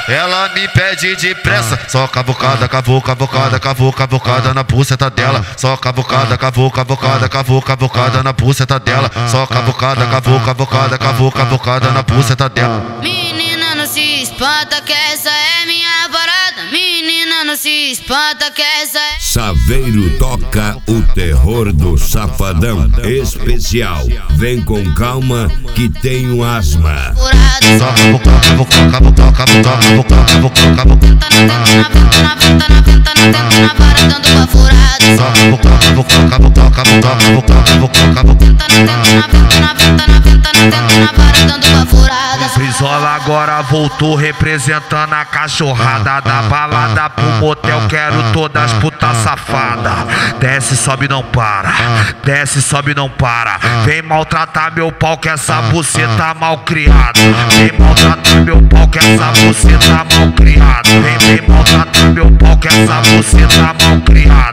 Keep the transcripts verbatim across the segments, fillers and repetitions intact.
ela me pede depressa. Só cavucada, cavou, cavucada, cavou, cavucada na buceta dela. Só cavucada, cavou, cavucada, cavou, cavucada na buceta dela. Só cavucada, cavou, cavucada, cavou, cavucada na buceta dela. Menina, não se espanta que essa é minha parada. Menina, não se espanta que essa é... Saveiro toca o terror do Safadão especial. Vem com calma que tenho asma. Só cavucada, cavucada, cavucada, cavucada, cavucada, cavucada. Na venta, na venta, na venta, na vara dando uma furada. Só cavucada, cavucada, cavucada, cavucada, cavucada, cavucada. Na venta, na venta, na venta, na venta, na vara dando uma furada. Brizola agora voltou representando a cachorrada da balada pro motel. Quero todas putas safada. Desce, sobe, não para. Desce, sobe, não para. Vem maltratar meu pau que essa buceta mal criada. Vem maltratar meu pau que essa buceta mal criada. Vem, vem maltratar meu pau que essa buceta mal criada.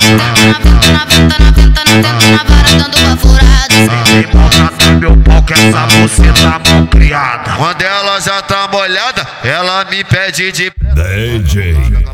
Na venta, na venta, na venta, na vara dando uma furada. Vem, vem maltratar meu pau que essa buceta mal criada. Quando ela já tá molhada, ela me pede de D J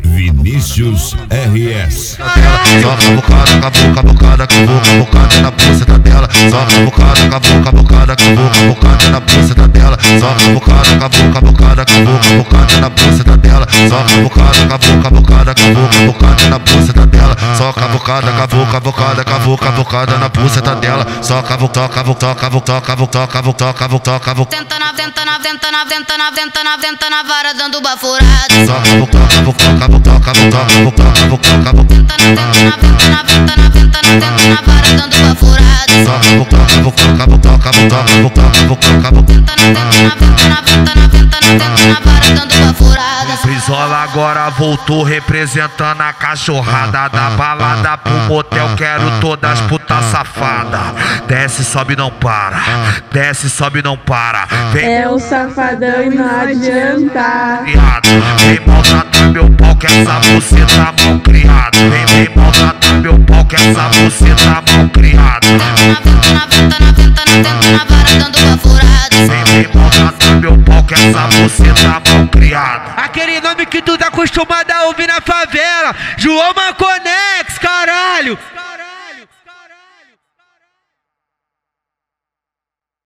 Vinícius R S. Só cavucada, cavou, cavucada, cavou, cavucada na buceta dela. Só cavucada, cavou, cavucada, cavou, cavucada na buceta dela. Só cavucada, cavou, cavucada, cavou, cavucada na buceta dela. Só cavucada, cavou, cavucada, cavou, cavucada na buceta dela. Só cavucada, cavou, cavucada, cavou, cavucada na buceta dela. Só cavucada, cavucada, cavucada, cavucada, cavucada, cavucada, cavucada. Tenta na venta, na venta, na venta, na venta, na venta, na vara dando uma furada. Só cavucada, cavucada, cavucada, cavucada, cavucada, cavucada. Na venta, na venta, na venta, na venta, na vara dando uma furada. Só cavucada, cavucada, cavucada, cavucada, cavucada, cavucada. Na venta, na venta, na venta, na venta, na vara dando uma furada. Brizola agora voltou representando a cachorrada da balada pro motel. Quero todas putas safada. Desce, sobe, não para. Desce, sobe, não para. Vem É o Safadão e não adianta. criado. Vem maltratar meu pau que essa buceta mal criada. Vem, vem maltratar meu pau que essa buceta mal criada. Na venta, na venta, na venta, na vara dando uma furada. Vem, vem maltratar meu pau que essa buceta mal criada. Aquele nome que tu tá acostumado a ouvir na favela, João Maconex, caralho!